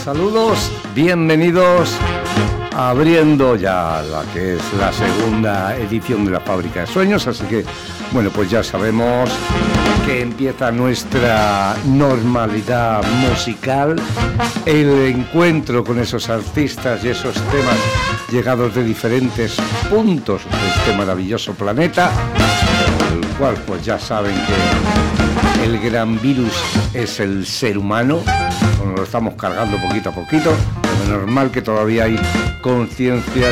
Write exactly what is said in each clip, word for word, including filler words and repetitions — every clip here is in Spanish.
Saludos, bienvenidos, abriendo ya la que es la segunda edición de la Fábrica de Sueños, así que, bueno, pues ya sabemos que empieza nuestra normalidad musical, el encuentro con esos artistas y esos temas llegados de diferentes puntos de este maravilloso planeta, el cual pues ya saben que el gran virus es el ser humano. Lo estamos cargando poquito a poquito, pero normal que todavía hay conciencia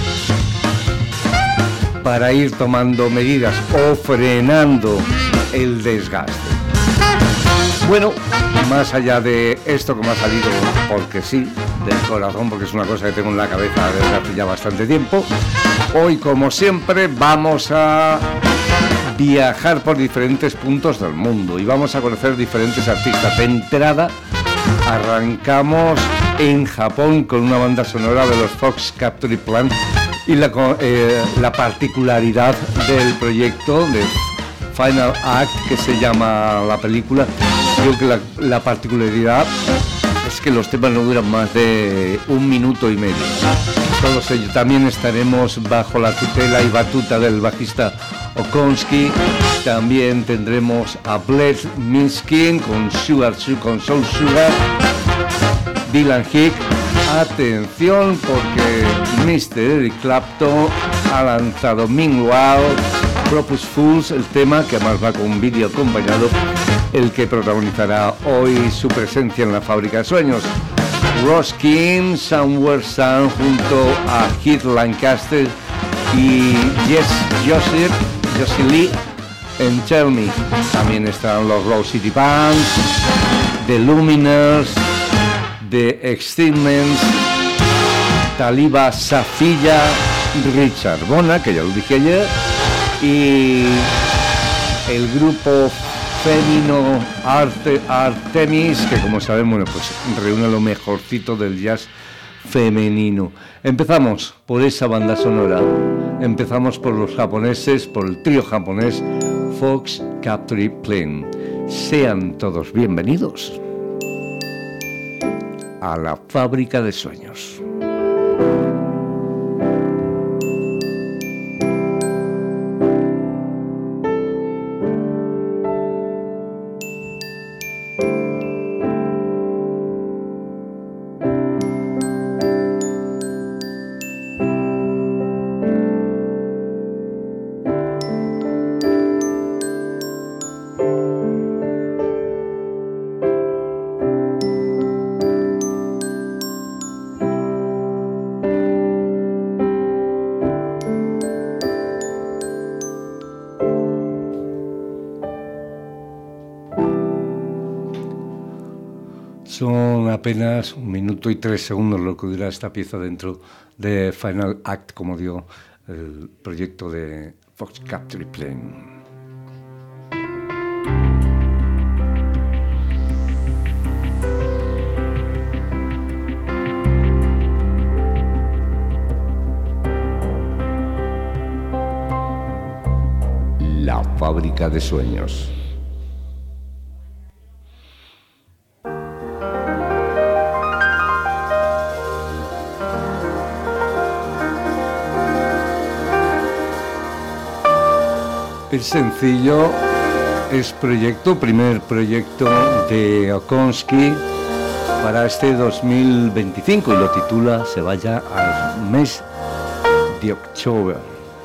para ir tomando medidas o frenando el desgaste. Bueno, más allá de esto que me ha salido porque sí, del corazón, porque es una cosa que tengo en la cabeza desde hace ya bastante tiempo, hoy, como siempre, vamos a viajar por diferentes puntos del mundo y vamos a conocer diferentes artistas. De entrada, arrancamos en Japón con una banda sonora de los Fox Capture Plan y la, eh, la particularidad del proyecto de Final Act, que se llama la película. Creo que la, la particularidad es que los temas no duran más de un minuto y medio. Todos ellos. También estaremos bajo la tutela y batuta del bajista Okonsky. También tendremos a Bless Minskin con Sugar, con Soul Sugar. Dylan Hick. Atención, porque mister Eric Clapton ha lanzado Meanwhile, Propose Fools, el tema que además va con un vídeo acompañado, el que protagonizará hoy su presencia en la Fábrica de Sueños. Ross King, Somewhere Sun, junto a Heath Lancaster y Jess Josie, Josie Lee en Tell Me. También están los Low City Bands, The Luminers, The Excitements, Taliba Safilla, Richard Bona, que ya lo dije ayer, y el grupo Femino Arte, Artemis, que como sabemos, bueno, pues reúne lo mejorcito del jazz femenino. Empezamos por esa banda sonora, empezamos por los japoneses, por el trío japonés Fox Capture Plan. Sean todos bienvenidos a la Fábrica de Sueños. Son apenas un minuto y tres segundos lo que dura esta pieza dentro de Final Act, como dio el proyecto de Fox Capture Plan. La Fábrica de Sueños. Es sencillo, es proyecto, primer proyecto de Okonsky para este dos mil veinticinco y lo titula Se vaya al mes de octubre.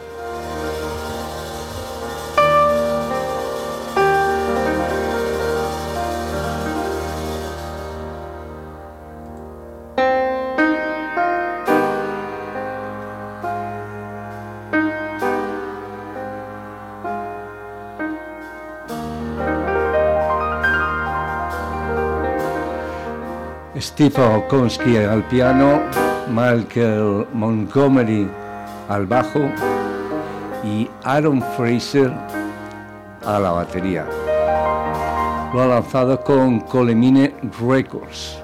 Steve Okonsky al piano, Michael Montgomery al bajo y Aaron Fraser a la batería. Lo ha lanzado con Colemine Records.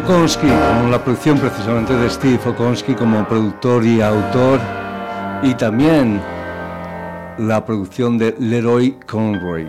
Okonski, con la producción precisamente de Steve Okonski como productor y autor, y también la producción de Leroy Conroy.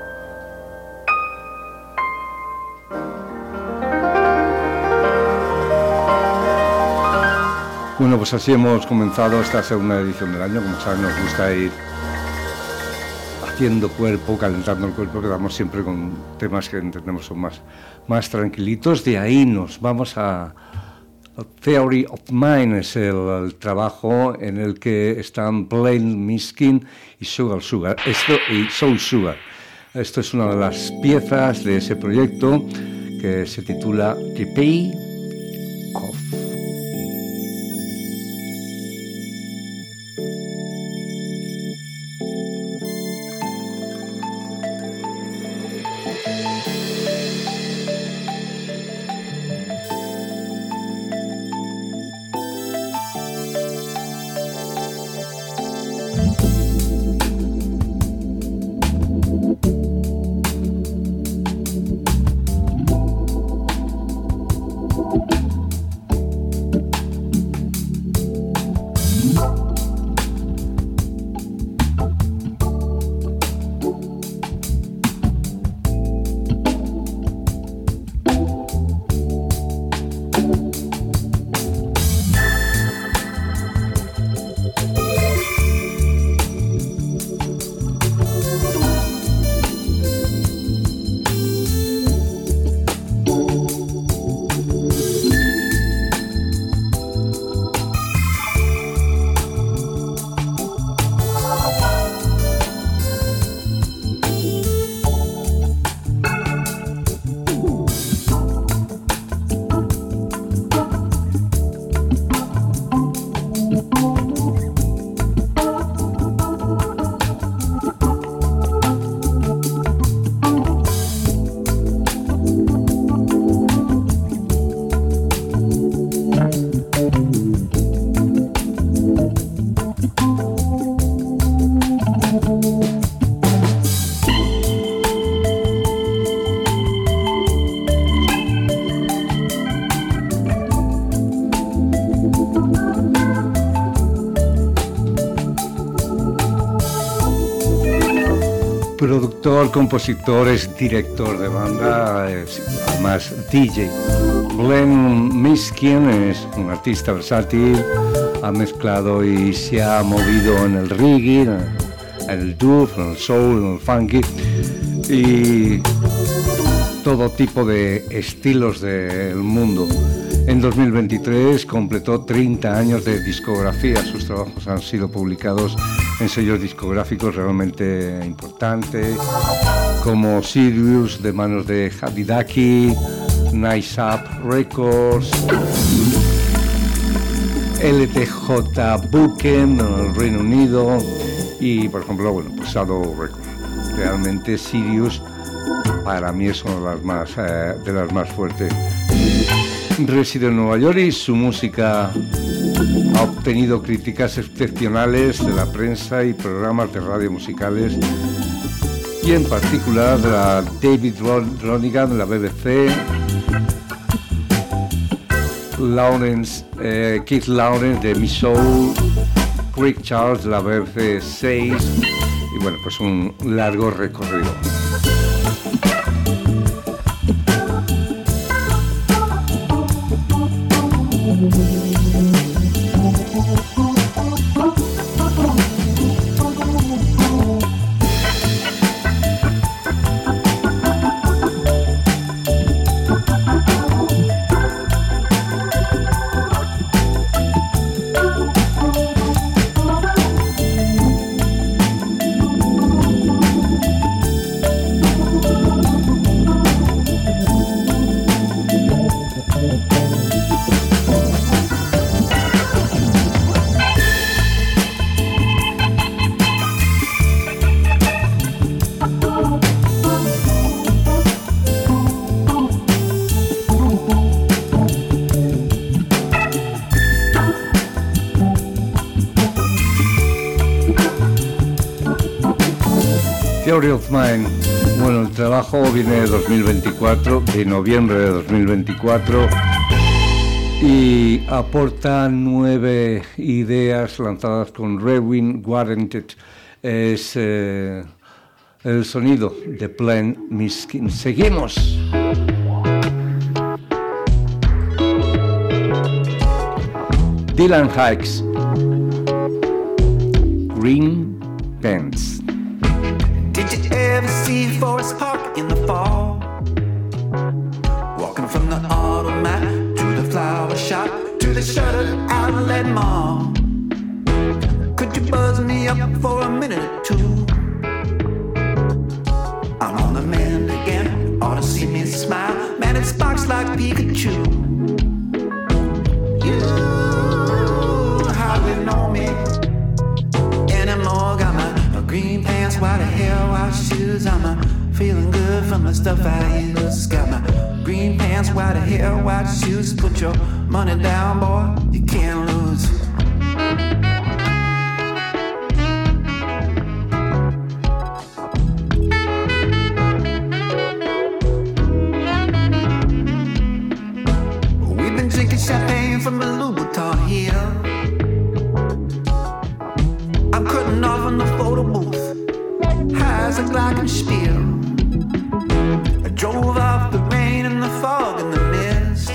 Bueno, pues así hemos comenzado esta segunda edición del año. Como saben, nos gusta ir haciendo cuerpo, calentando el cuerpo, quedamos siempre con temas que entendemos son más, más tranquilitos. De ahí nos vamos a, a Theory of Mind, es el, el trabajo en el que están Plain Miskin y Sugar Sugar, esto y Soul Sugar. Esto es una de las piezas de ese proyecto que se titula The Pay Off. Productor, compositor, es director de banda, es además D J. Plain Miskin es un artista versátil, ha mezclado y se ha movido en el reggae, en el dub, en el soul, en el funky y todo tipo de estilos del mundo. En dos mil veintitrés completó treinta años de discografía. Sus trabajos han sido publicados en sellos discográficos realmente importantes, como Sirius, de manos de Hadidaki, Nice Up Records, L T J Buchem en el Reino Unido y, por ejemplo, bueno, pues Shadow Records. Realmente Sirius para mí es una de las más, eh, de las más fuertes. Reside en Nueva York y su música ha obtenido críticas excepcionales de la prensa y programas de radio musicales, y en particular de la David Ronigan de la B B C, Lawrence, eh, Keith Lawrence de Misoul, Craig Charles de la B B C seis, y bueno, pues un largo recorrido. Theory of Mind. Bueno, el trabajo viene de dos mil veinticuatro, de noviembre de dos mil veinticuatro. y aporta nueve ideas lanzadas con Rewind Warranted. Es eh, el sonido de Plain Miskin. Seguimos. Dylan Hicks, Green Pants. Did you ever see Forest Park in the fall? Walking from the automat to the flower shop to the shuttered outlet mall. Could you buzz me up for a minute or two? I'm on the mend again, ought to see me smile. Man, it sparks like Pikachu. You hardly know me anymore. Got my green pants, white hair, white shoes. I'm a feeling good from the stuff I use. Got my green pants, white hair, white shoes. Put your money down, boy, you can't lose. We've been drinking champagne from the Louboutin Hill. I'm cutting off in the photo booth, high as a glockenspiel. I drove off the rain and the fog and the mist,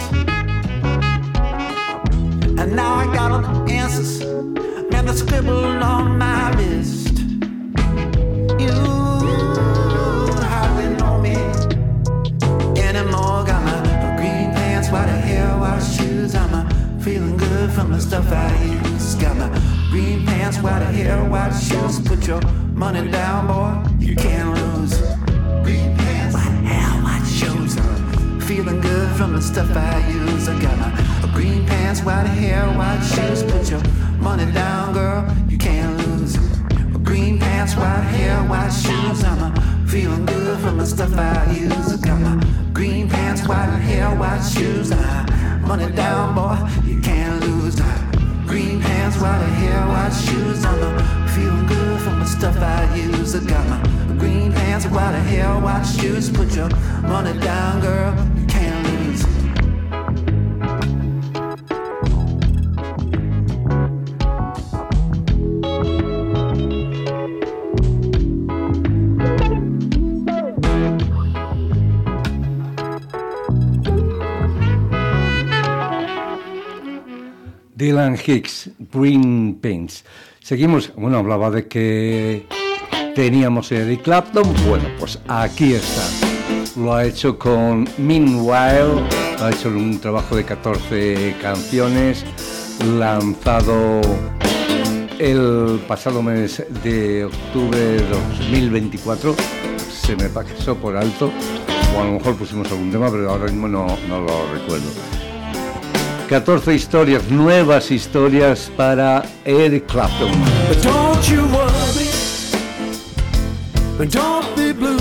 and now I got all the answers, man, they're scribbled on my wrist. You hardly know me anymore. Got my green pants, white hair, white shoes. I'm a feeling good from the stuff I use. Got my green pants, white hair, white shoes. Put your money down, boy, you can't lose. Green pants, white hair, white shoes. Feeling good from the stuff I use. I got my green pants, white hair, white shoes. Put your money down, girl, you can't lose. Green pants, white hair, white shoes. I'm a feeling good from the stuff I use. I got my green pants, white hair, white shoes. Ah, money down, boy, you can't lose. Green pants, white hair, white shoes. I'm a feeling good from the stuff I use. I got my green pants, white hair, white shoes. Put your money down, girl, you can't lose. Dylan Hicks, Green Pants. Seguimos, bueno, hablaba de que teníamos a Eric Clapton, bueno, pues aquí está. Lo ha hecho con Meanwhile, ha hecho un trabajo de catorce canciones, lanzado el pasado mes de octubre de dos mil veinticuatro, se me pasó por alto, o a lo mejor pusimos algún tema, pero ahora mismo no, no lo recuerdo. catorce historias, nuevas historias para Eric Clapton. But don't you worry, don't be blue.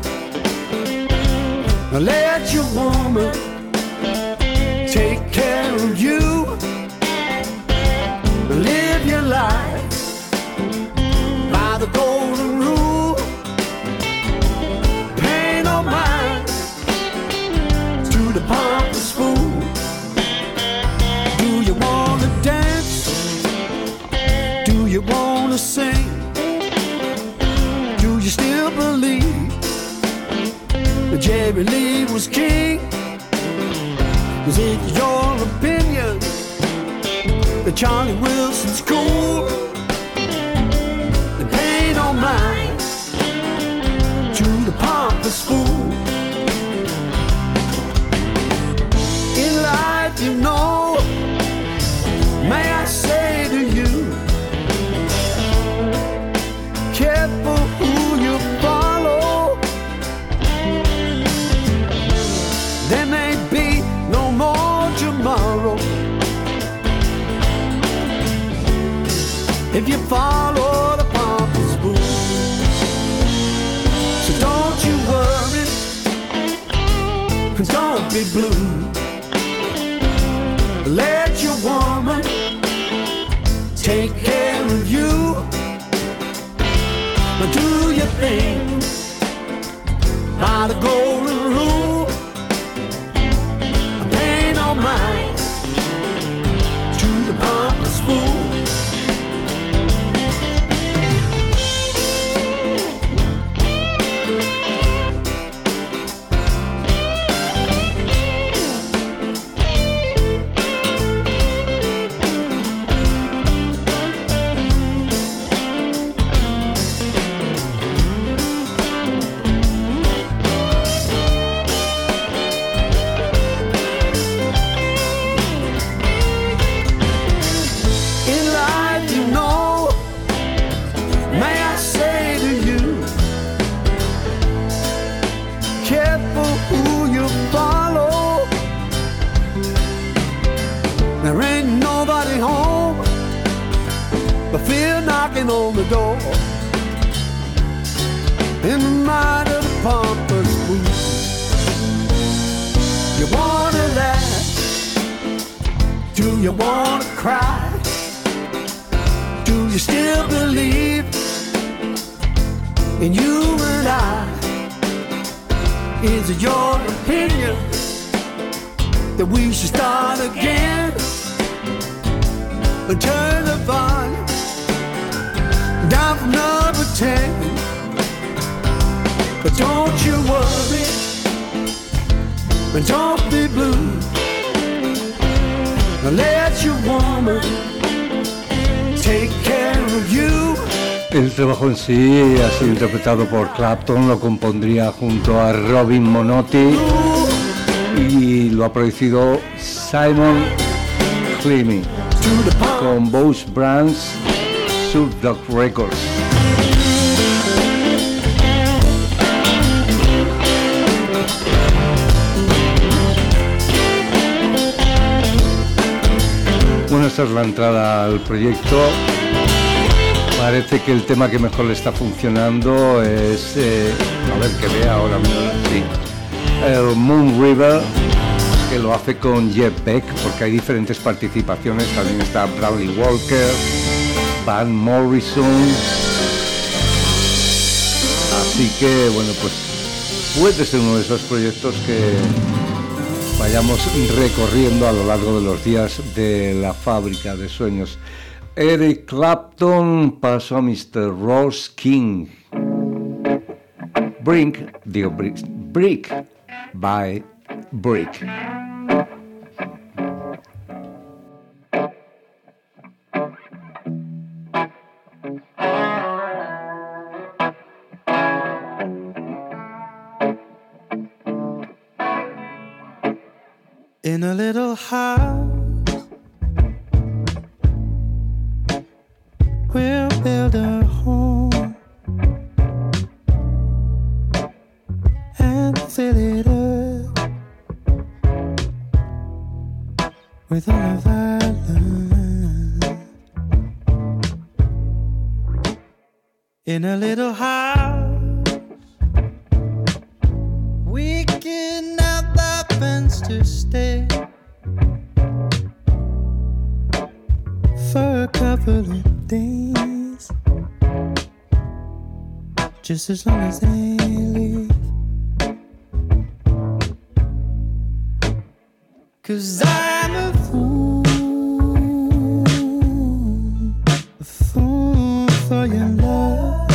Let your woman take care of you. Live your life by the golden rule. Pay no mind to the pompous fool. Do you wanna dance? Do you wanna sing? Do you still believe that Jerry Lee was king? Is it your opinion that Charlie Wilson's cool? Then pay no mind to the pompous fool. In life, you know, may I say to you, careful who you follow. There may be no more tomorrow if you follow the pompous fool. So don't you worry, don't be blue. Let your woman take care of you. Now do your thing by the golden rule. Pay no mind ain't nobody home, but fear knocking on the door. In the mind of the pompous fool, you wanna laugh? Do you wanna cry? Do you still believe in you and I? Is it your opinion that we should start again and turn the volume down from number ten? But don't you worry, and don't be blue. Let your woman take care of you. El trabajo en sí ha sido interpretado por Clapton, lo compondría junto a Robin Monotti y lo ha producido Simon Clemmy con Bose Brands Subdog Records. Bueno, esta es la entrada al proyecto. Parece que el tema que mejor le está funcionando es, eh, a ver que vea ahora mismo, sí, el Moon River, que lo hace con Jeff Beck, porque hay diferentes participaciones. También está Bradley Walker, Van Morrison. Así que, bueno, pues puede ser uno de esos proyectos que vayamos recorriendo a lo largo de los días de la fábrica de sueños. Eric Clapton pasó a mister Ross King. Brink, digo, brick, brick by brick. In a little house we'll build a home and fill it up with all of our love. In a little house we can have the fence to stay for a couple of days, just as long as they leave. 'Cause I'm a fool, a fool for your love,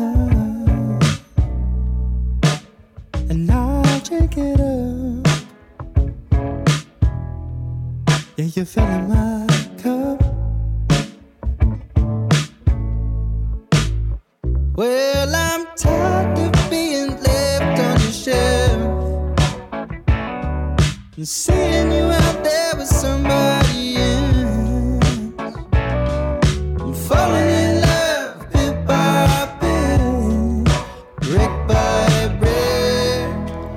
and I'll drink it up. Yeah, you're filling my cup. Well, I'm tired of being left on the shelf and seeing you out there with somebody else. I'm falling in love bit by bit, brick by brick,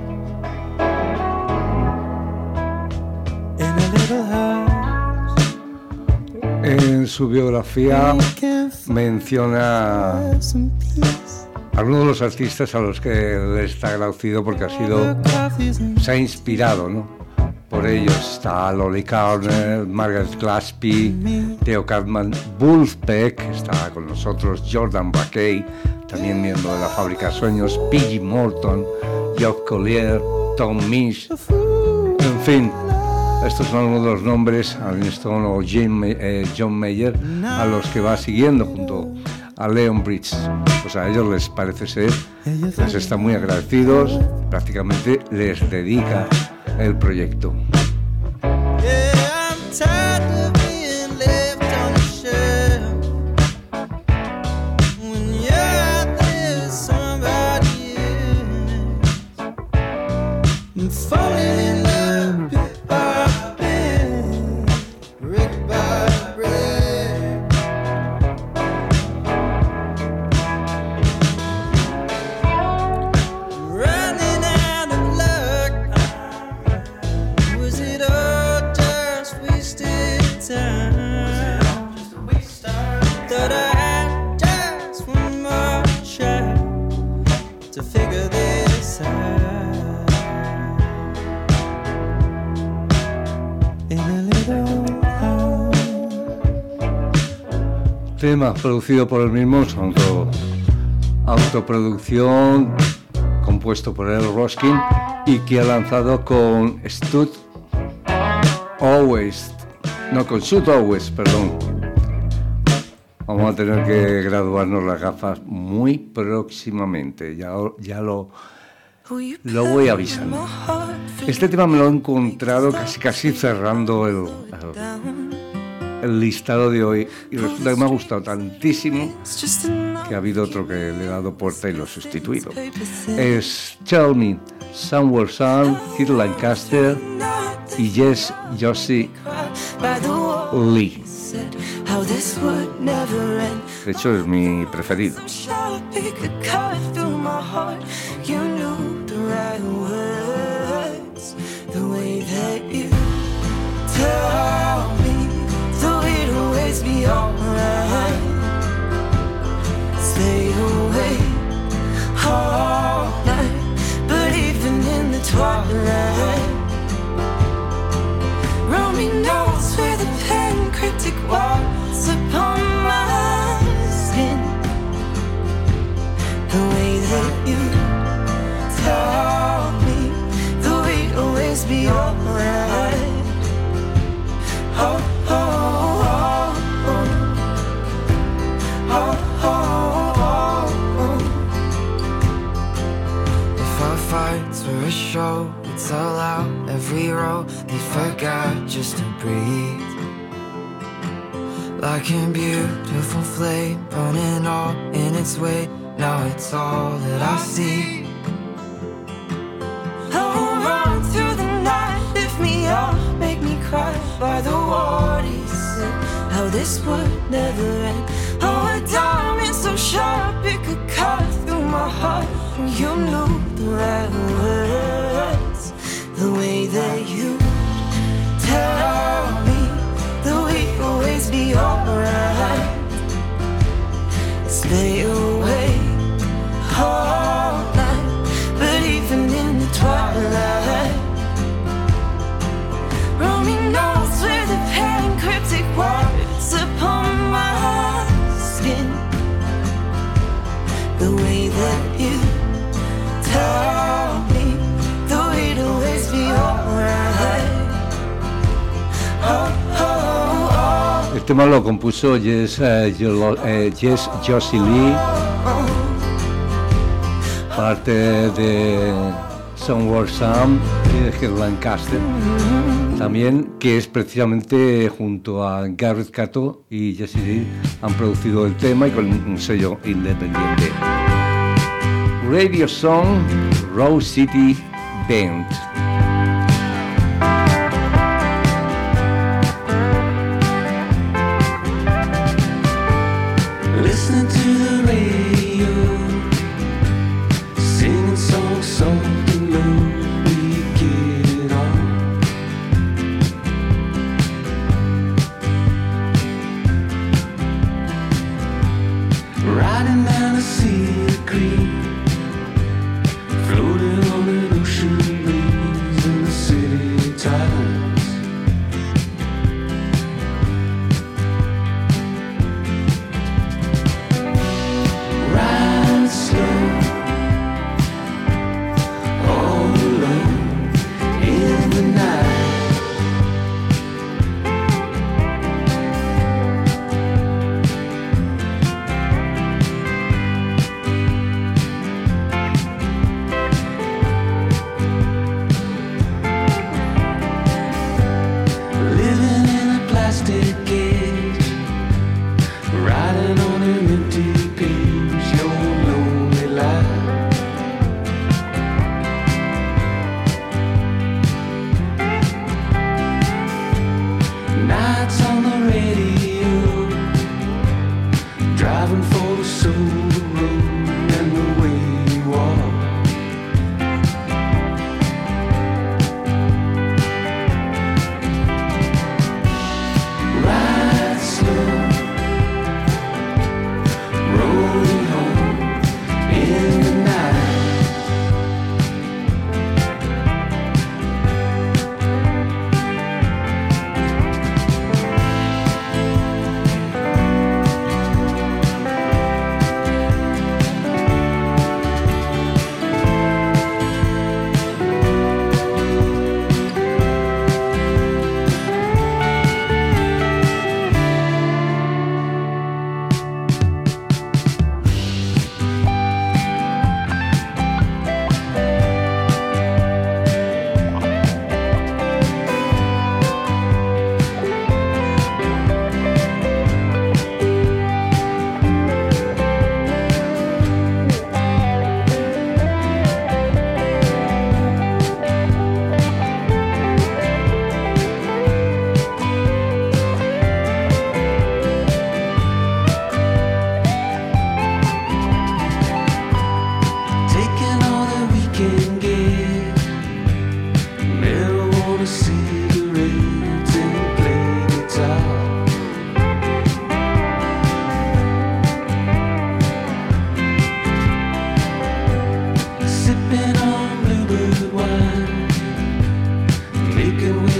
in a little house. En su biografía menciona algunos de los artistas a los que le está agradecido porque ha sido, se ha inspirado, ¿no? Por ellos. Está Lolly Carner, Margaret Gillespie, Theo Cartman, Wolfpack, está con nosotros Jordan Rakey, también miembro de la Fábrica de Sueños, Piggy Morton, Jock Collier, Tom Misch, en fin. Estos son algunos de los nombres, Alan Stone o Jim, eh, John Mayer, a los que va siguiendo junto a Leon Bridges. Pues a ellos les parece ser, les están muy agradecidos, prácticamente les dedica el proyecto. Tema producido por él mismo, auto, autoproducción, compuesto por el Roskin y que ha lanzado con Stud Always, no, con Shoot Always, perdón. Vamos a tener que graduarnos las gafas muy próximamente, ya, ya lo, lo voy avisando. Este tema me lo he encontrado casi casi cerrando el, el el listado de hoy y resulta que me ha gustado tantísimo que ha habido otro que le he dado puerta y lo he sustituido. Es Tell Me, Somewhere Sun, Kid Lancaster y Yes Josie Lee. De hecho es mi preferido. Be alright. Stay awake all night, but even in the twilight, roaming notes with a pen, cryptic words upon my skin. The way that you tell me, though we'd always be alright. Oh, oh, oh. Oh, oh, oh, oh. If our fights were a show, we'd sell out every row. They forgot just to breathe. Like a beautiful flame burning all in its way. Now it's all that I see. Oh, run through the night, lift me up, make me cry by the water. He said how this would never end. Oh, a diamond so sharp it could cut through my heart. You knew the right words, the way that you tell me that we'd always be alright. Stay awake all night, but even in the twilight, roaming notes with a pen, cryptic words upon my skin. The way that you tell me, though we'd always be alright. Oh, oh, oh. El tema lo compuso Yes, uh, Yes Josie Lee, parte de Somewhere Sun y de Kid Lancaster. También, que es precisamente junto a Gareth Cato y Jesse Lee han producido el tema y con un sello independiente. Radio Song, Rose City Band. Listening to the radio, singing songs, something new. Riding down a sea of green, floating on an ocean breeze.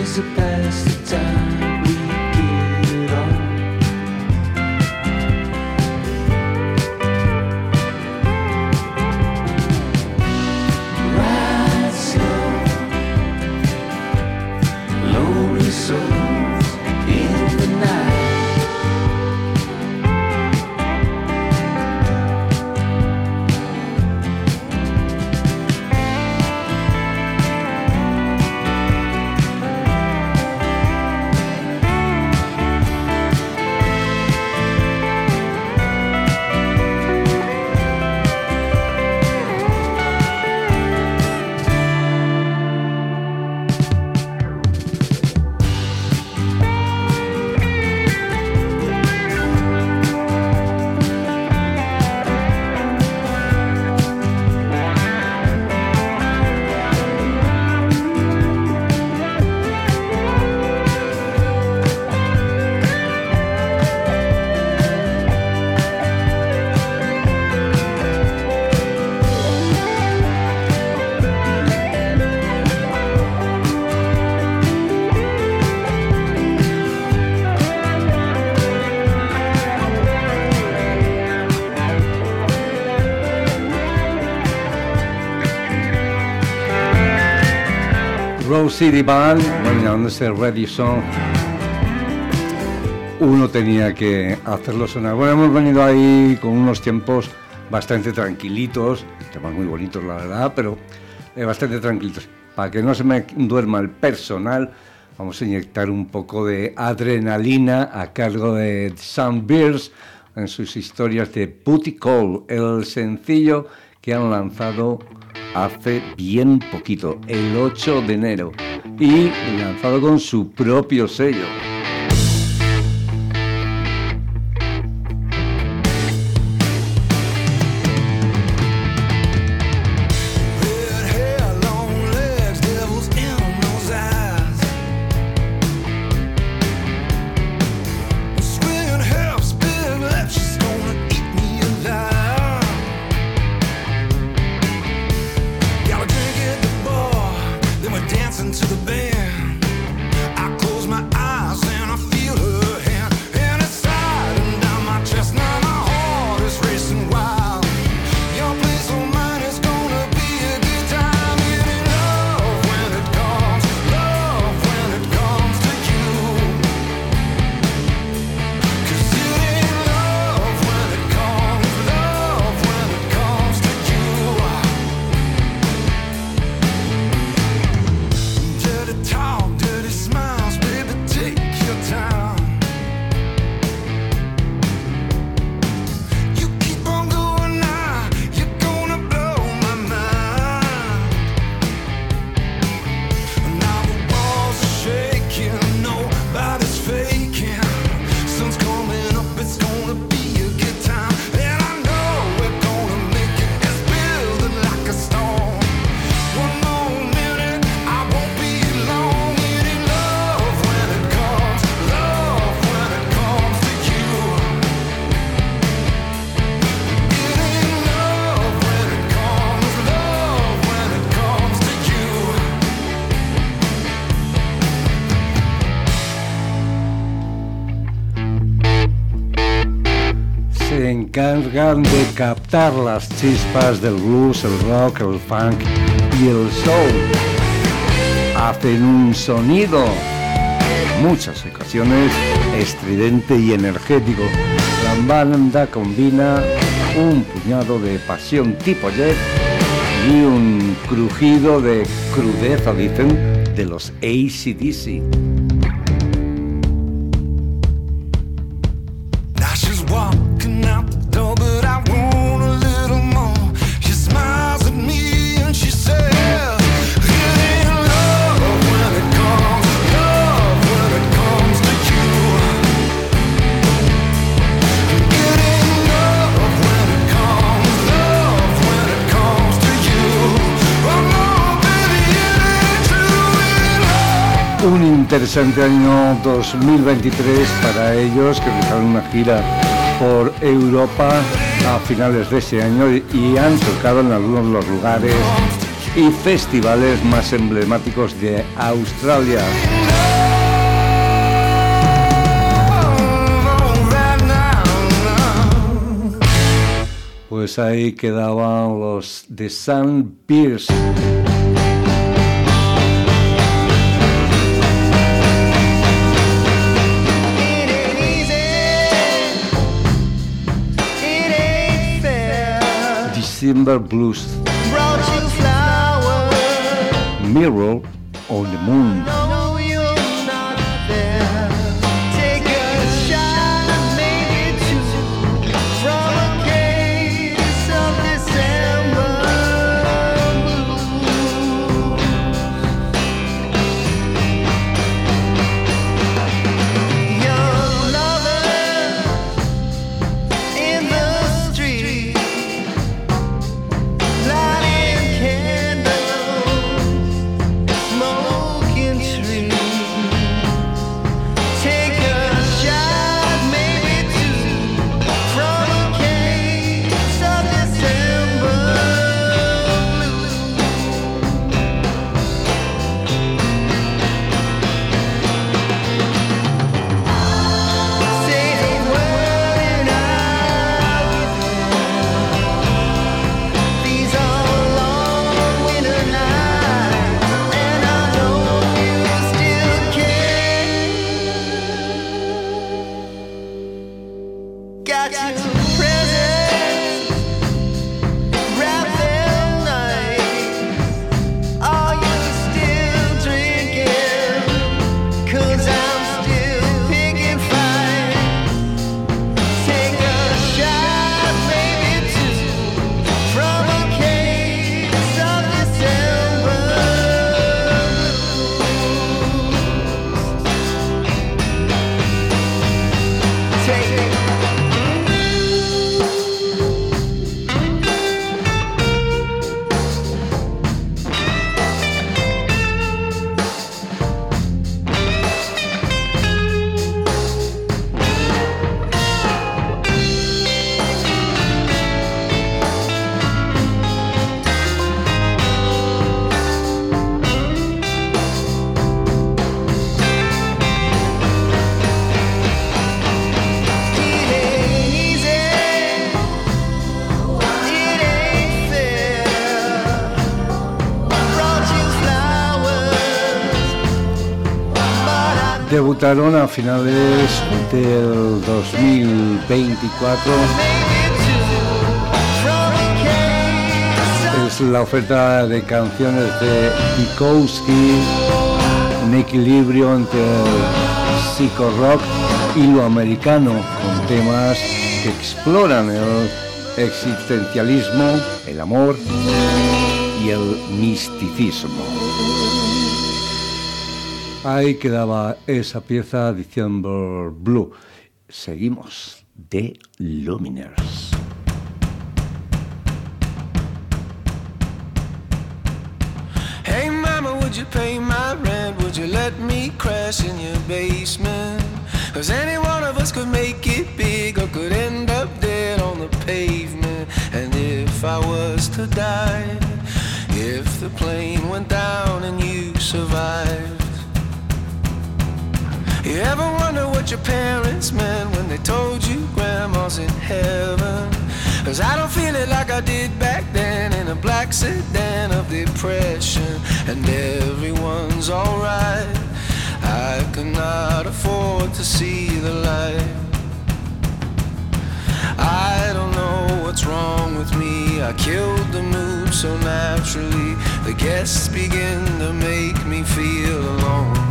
ways to pass the time. We get it all. Ride slow, lonely souls in the night. Rose City Band, bueno, llamándose Ready Song, uno tenía que hacerlo sonar. Bueno, hemos venido ahí con unos tiempos bastante tranquilitos, temas muy bonitos la verdad, pero eh, bastante tranquilitos. Para que no se me duerma el personal, vamos a inyectar un poco de adrenalina a cargo de Sam Beers en sus historias de Booty Call, el sencillo que han lanzado hace bien poquito, el ocho de enero, y lanzado con su propio sello. To the band, I close my eyes and I feel her hand, and it's sliding down my chest. Now my heart is racing wild. Your place of mine is gonna be a good time. It ain't love when it comes, love when it comes to you. 'Cause it ain't love when it comes, love when it comes to you. Dirty talk, dirty smiles, baby, take your time. You keep on going now, you're gonna blow my mind. Now the walls are shaking, nobody's faking. Sun's coming up, it's gonna be a good time. And I know we're gonna make it, it's building like a storm. One more minute, I won't be long. It ain't love when it comes, love when it comes to you. It ain't love when it comes, love when it comes to you. Se encargan de captar las chispas del blues, el rock, el funk y el soul. Hacen un sonido, muchas ocasiones, estridente y energético. La banda combina un puñado de pasión tipo jet y un crujido de crudeza, dicen, de los A C D C. Now she's walking out the door, but I want a little more. She smiles at me and she says, it ain't love when it comes, love when it comes to you. It ain't love when it comes, love when it comes to you. Oh no, baby, it ain't true, it ain't love. Un interesante año dos mil veintitrés para ellos, que realizaron una gira por Europa a finales de ese año y han tocado en algunos de los lugares y festivales más emblemáticos de Australia. Pues ahí quedaban los The Sun Pierce. December Blues. Mirror on the Moon. Debutaron a finales del dos mil veinticuatro. Es la oferta de canciones de Bukowski, un equilibrio entre el psico rock y lo americano, con temas que exploran el existencialismo, el amor y el misticismo. Ahí quedaba esa pieza December Blue. Seguimos, The Lumineers. Hey mama, would you pay my rent? Would you let me crash in your basement? Cause any one of us could make it big or could end up dead on the pavement. And if I was to die, if the plane went down and you survived, you ever wonder what your parents meant when they told you grandma's in heaven? Cause I don't feel it like I did back then in a black sedan of depression. And everyone's alright, I could not afford to see the light. I don't know what's wrong with me, I killed the mood so naturally. The guests begin to make me feel alone.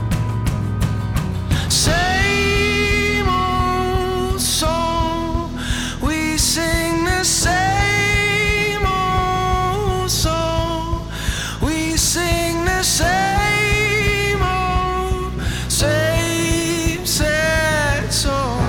Same old song, we sing the same old song, we sing the same old, same sad song.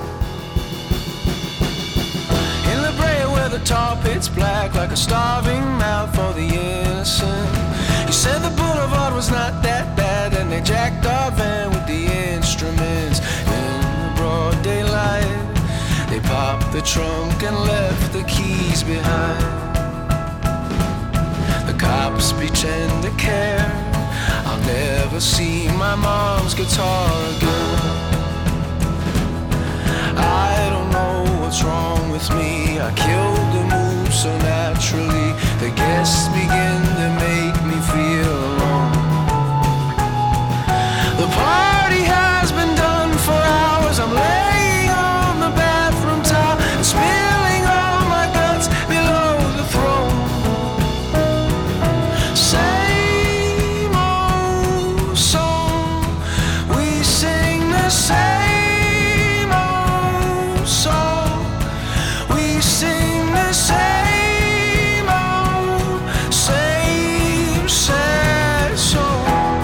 In La Brea where the tar pit's black like a starving mouth for the innocent, you said the boulevard was not that bad and they jacked our van with the instruments. In the broad daylight, they popped the trunk and left the keys behind. The cops pretend to care, I'll never see my mom's guitar again. I don't know what's wrong with with me. I killed the mood so naturally. The guests begin to make me feel alone. The party has been done for hours. I'm laying on the bathroom towel and spilling all my guts below the throne. Same old song, we sing the same old song. We sing the same old, same sad song.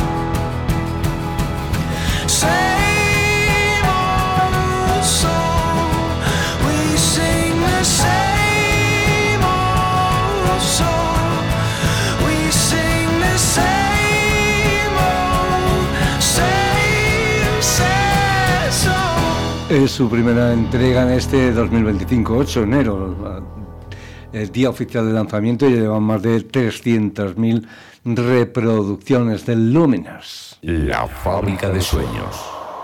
Same old song, we sing the same old song. We sing the same old, same sad song. Es su primera entrega en este dos mil veinticinco, ocho de enero, el día oficial de lanzamiento, y llevan más de trescientas mil reproducciones de Luminous. La fábrica de sueños.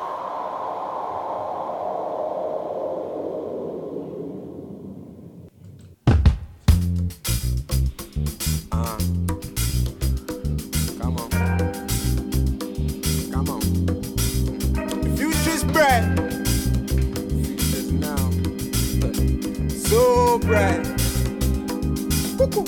Come on. Come on. The future's bright. Future's now. So bright. Woo-hoo.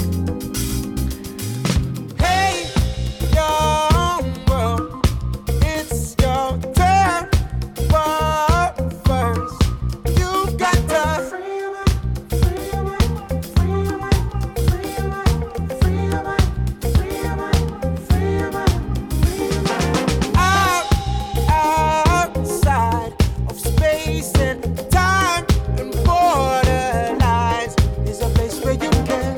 Hey, young world, it's your turn. But first, you got to free your mind, free your mind, free your mind, free your mind, free your mind, free your mind, free your mind, free your mind. Out, outside of space and time and border lines is a place where you can.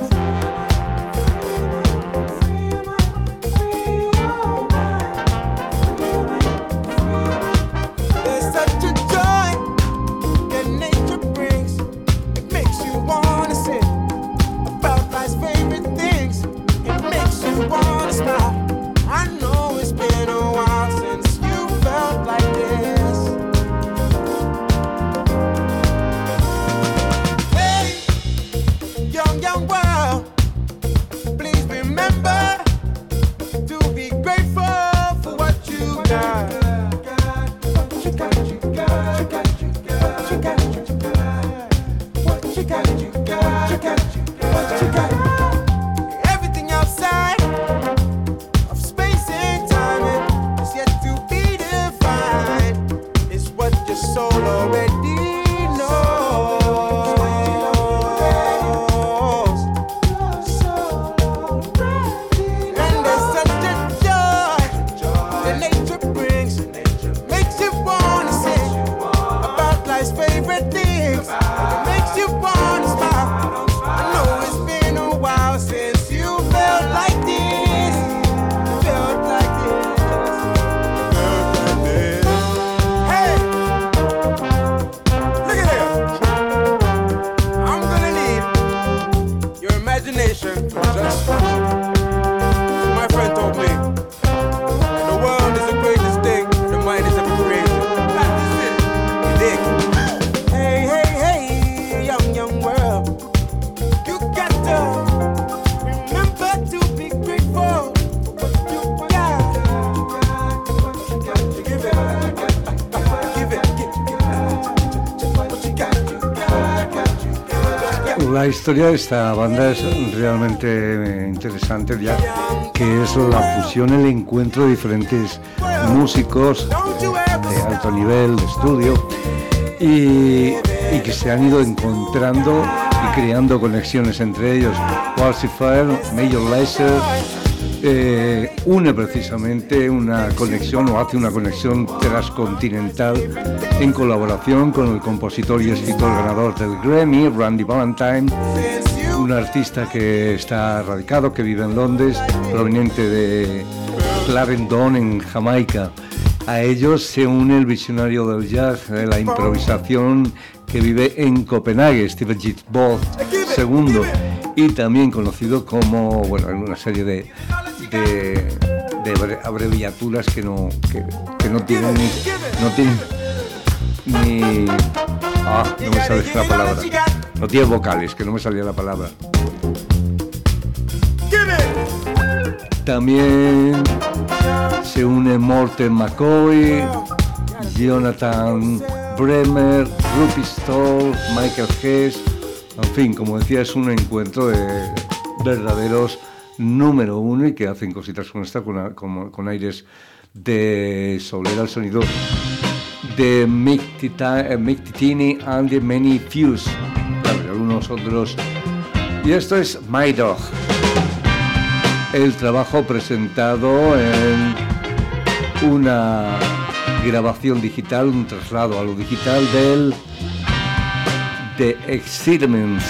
There's such a joy that nature brings. It makes you wanna sing about life's favorite things. It makes you wanna smile. I know it's been a while since you felt like this. Hey, young, young world, please remember to be grateful for what you got. What you got, you got, you got, you got, you got, you got. What you got, you got, you got, you got, what you got. Everything outside of space and time is yet to be defined. It's what your soul already knows. And there's such a joy that nature brings. Makes you wanna sing about life's favorite things. It makes you wanna smile. I know it's been a while since you felt like this. Felt like this. Felt like this. Hey, look at here. I'm gonna need your imagination to just my friend told me that the world is the greatest thing, the mind is ever created. That is it. You dig? Hey, hey, hey, young, young world. You got to remember to be grateful for what you got. Give it, give it, give it. What you got, you got, you got. La historia de esta banda es realmente interesante, ya que es la fusión, el encuentro de diferentes músicos de alto nivel, de estudio, y, y que se han ido encontrando y creando conexiones entre ellos. Falsifier, Major Lazer, eh, une precisamente una conexión, o hace una conexión transcontinental en colaboración con el compositor y escritor ganador del Grammy, Randy Valentine, un artista que está radicado, que vive en Londres, proveniente de Clarendon, en Jamaica. A ellos se une el visionario del jazz, de la improvisación, que vive en Copenhague, Steven Gilbert segundo, y también conocido como, bueno, en una serie de, de, de abreviaturas que no, que, que no tienen, no tienen ni... Ah, no me sale la palabra. No tiene vocales, que no me salía la palabra. También se une Morten McCoy, Jonathan Bremer, Rupi Stoll, Michael Hess. En fin, como decía, es un encuentro de verdaderos número uno y que hacen cositas con esta, con, con, con aires de solera, el sonido de Mick, Tita, eh, Mick Titini and the Many Fuse, claro, y algunos otros. Y esto es My Dog, el trabajo presentado en una grabación digital, un traslado a lo digital del The Excitements.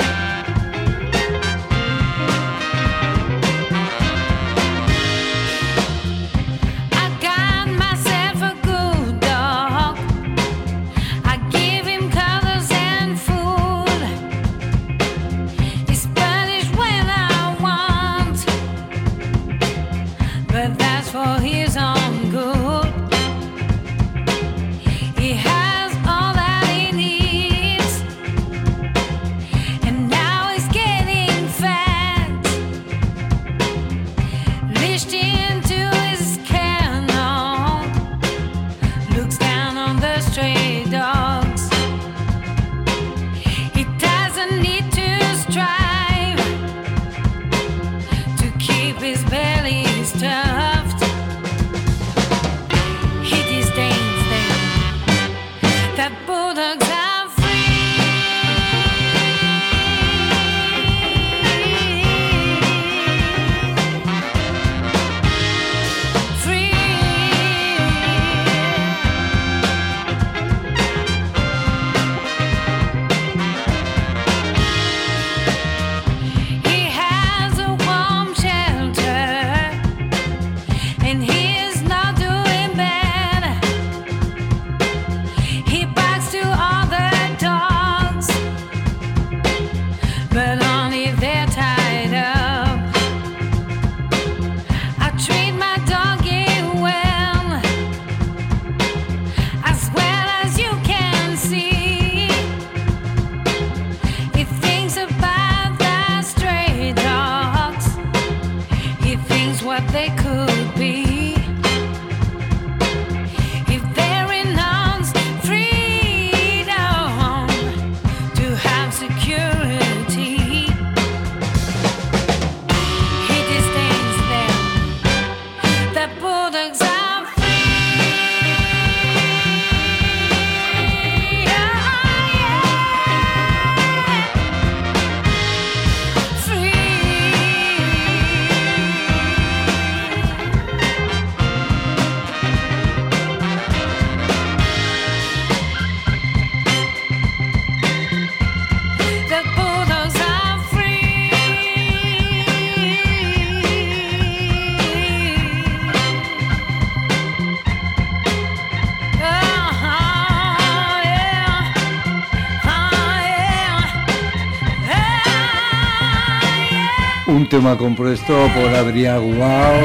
Un tema compuesto por Adrián Wow,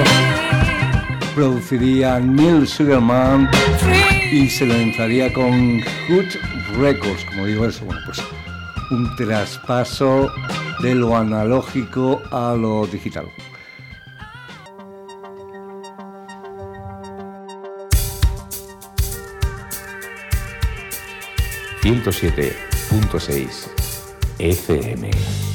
produciría Neil Sugarman y se lanzaría con Hood Records. Como digo, eso, bueno, pues un traspaso de lo analógico a lo digital. ciento siete punto seis F M.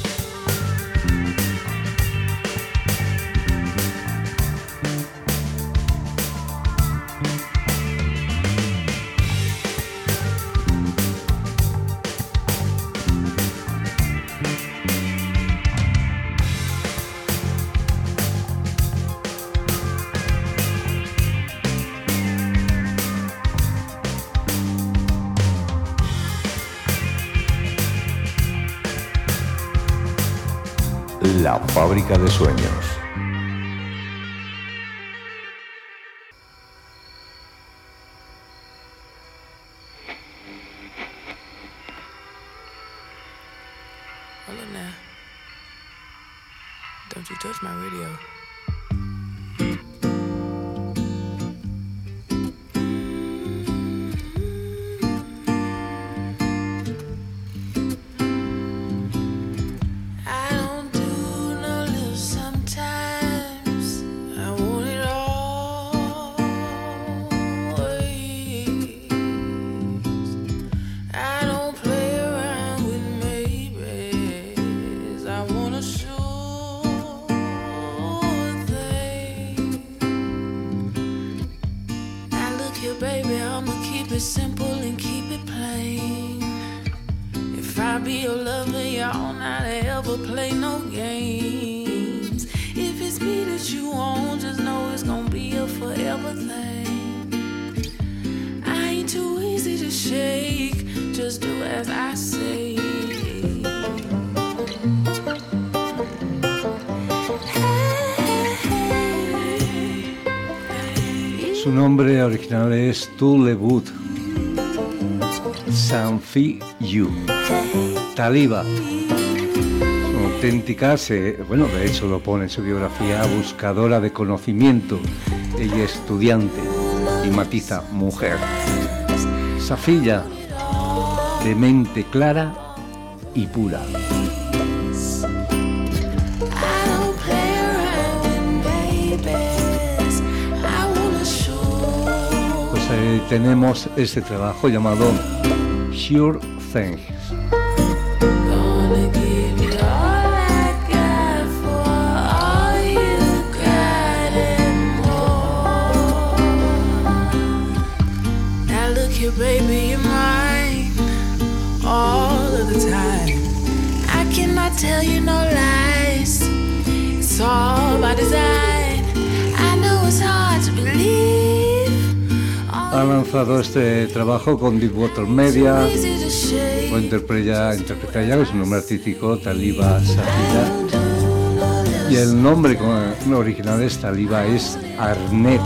La fábrica de sueños. Hold on now. Don't you touch my radio. I'ma keep it simple and keep it plain. If I be your lover, y'all not ever play no games. If it's me that you want, just know it's gonna be a forever thing. I ain't too easy to shake, just do as I say. Su nombre original es Tulewood Sanfi Yu. Taliba. Su auténtica, se, bueno, de hecho lo pone en su biografía, buscadora de conocimiento. Ella es estudiante y matiza mujer. Safiya, de mente clara y pura. Eh, tenemos este trabajo llamado Sure Things. Baby, you're mine all of the time. I cannot tell you no lies. It's all by design. I know it's hard to believe. Ha lanzado este trabajo con Deepwater Media. Lo interpreta, interpreta ya con su nombre artístico, Taliba Safiya. Y el nombre original es Taliba es Arnett.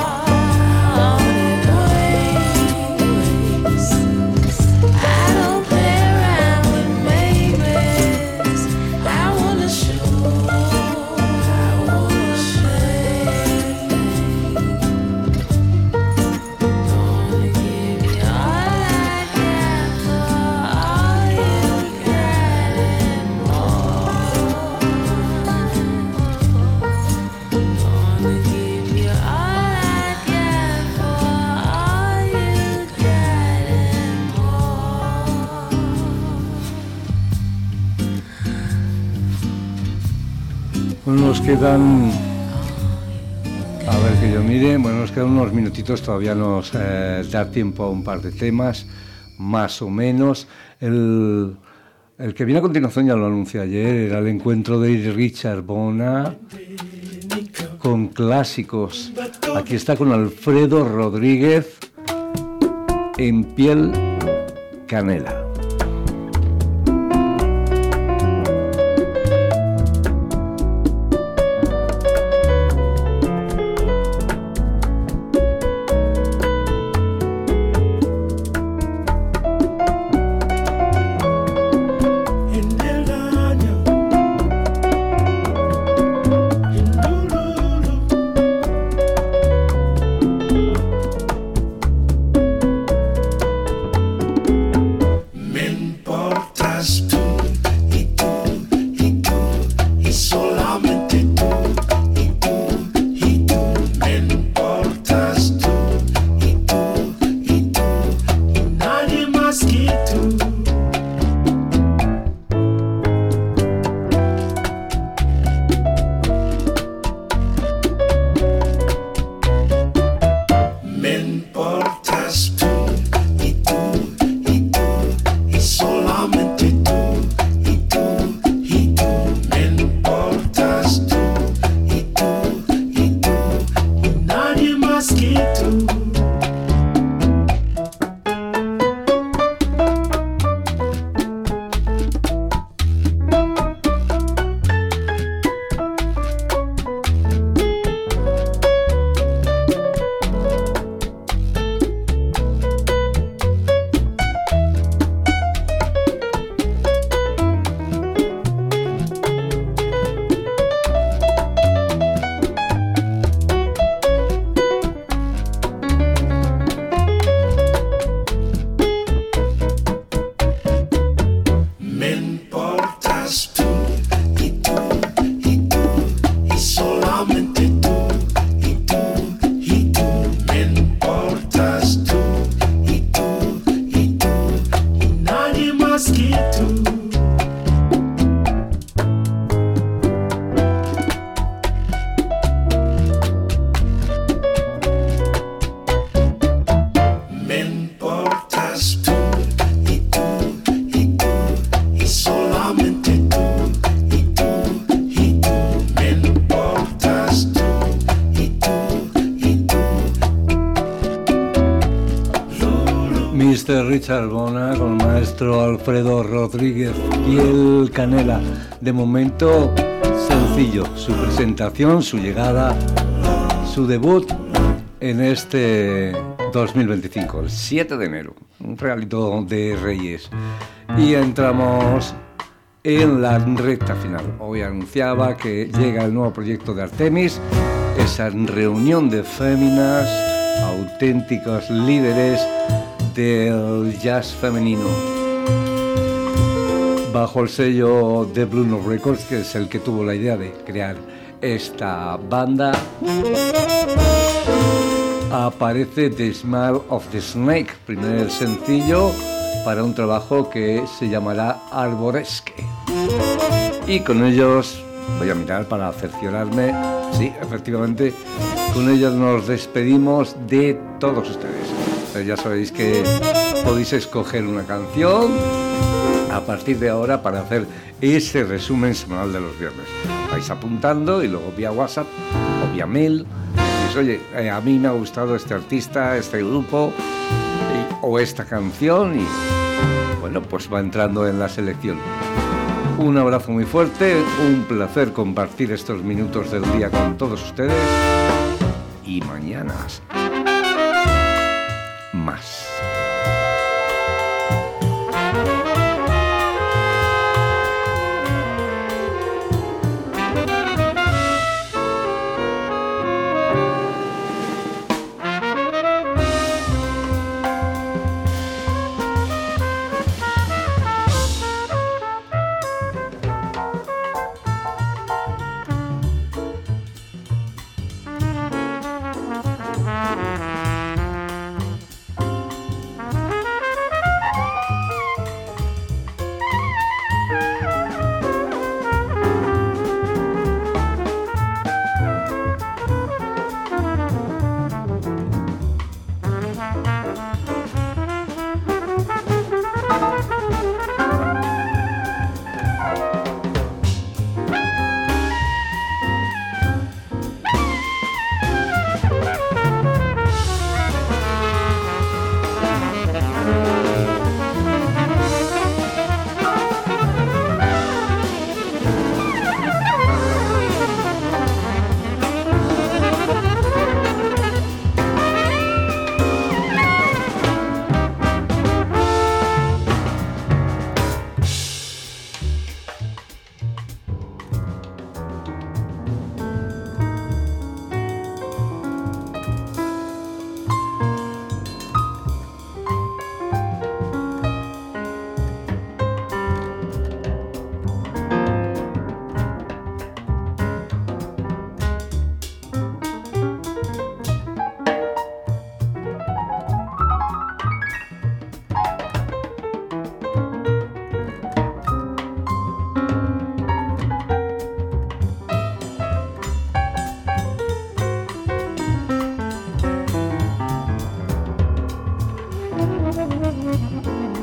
Nos quedan, a ver que yo mire, bueno, nos quedan unos minutitos, todavía nos eh, da tiempo a un par de temas, más o menos. El, el que viene a continuación, ya lo anuncié ayer, era el encuentro de Richard Bona con clásicos. Aquí está con Alfredo Rodríguez en Piel Canela. mister Richard Bona con el maestro Alfredo Rodríguez y el Canela. De momento, sencillo, su presentación, su llegada, su debut en este dos mil veinticinco, el siete de enero, un regalito de Reyes. Y entramos en la recta final. Hoy anunciaba que llega el nuevo proyecto de Artemis, esa reunión de féminas, auténticos líderes del jazz femenino, bajo el sello de Blue Note Records, que es el que tuvo la idea de crear esta banda. Aparece The Smile of the Snake, primer sencillo para un trabajo que se llamará Arboresque. Y con ellos voy a mirar para cerciorarme. Sí, efectivamente, con ellos nos despedimos de todos ustedes. Ya sabéis que podéis escoger una canción a partir de ahora para hacer ese resumen semanal de los viernes. Vais apuntando y luego vía WhatsApp o vía mail decís, oye, eh, a mí me ha gustado este artista, este grupo y, o esta canción, y bueno, pues va entrando en la selección. Un abrazo muy fuerte, un placer compartir estos minutos del día con todos ustedes, y mañana más. Thank you.